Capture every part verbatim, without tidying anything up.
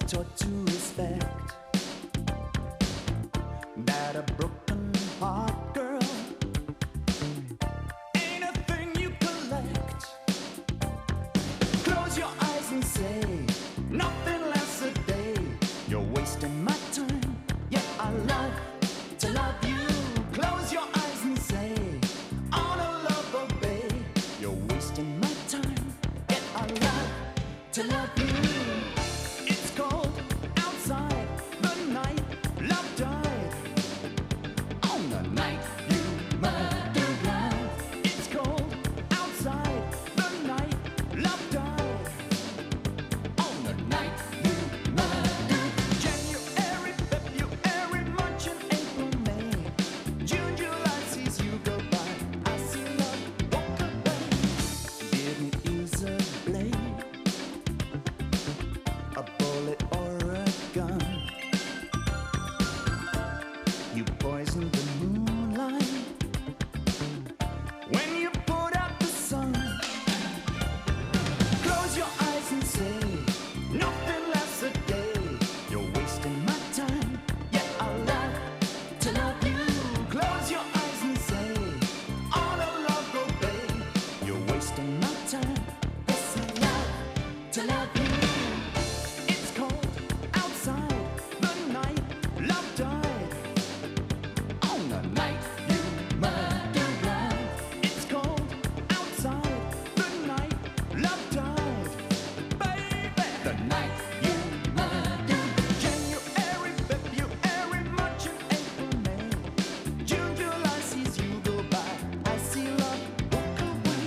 taught to respect that a broken heart, girl, ain't a thing you collect. Close your eyes and say nothing lasts a day. You're wasting my time, yet I love to love you. Close your eyes and say on a love obey. You're wasting my time, yet I love to love you. It's cold outside the night love died. On the night you murdered love. It's cold outside the night love died. On the night you murdered. January, February, March and April, May, June, July sees you go by. I see love walk away. Didn't use a blade, a bullet or a gun. You poisoned the moonlight when you put out the sun. Close your eyes and say nothing lasts a day. You're wasting my time, yet I love to love you. Close your eyes and say all of love obey. You're wasting my time, yes I love to love you. It's cold outside the night love died. On the night you murdered love. It's cold outside the night love died. Baby, the night you murdered. January, February, March and April, May, June, July sees you go by. I see love walk away.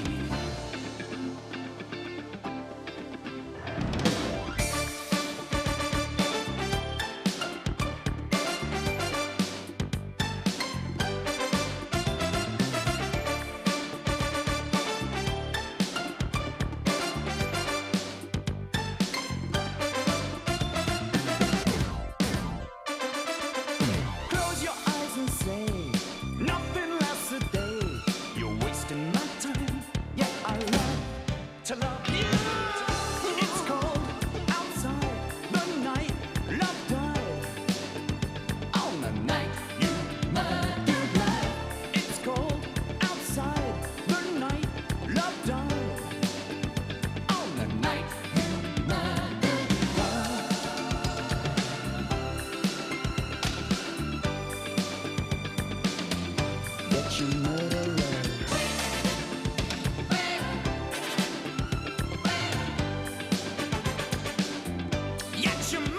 Close your eyes and say nothing lasts a day. You're wasting my time, yet I love to love you. It's cold outside the night love died. On the night you murdered love. It's cold outside the night love died. On the night you murdered love. Yet you murder love. Yet you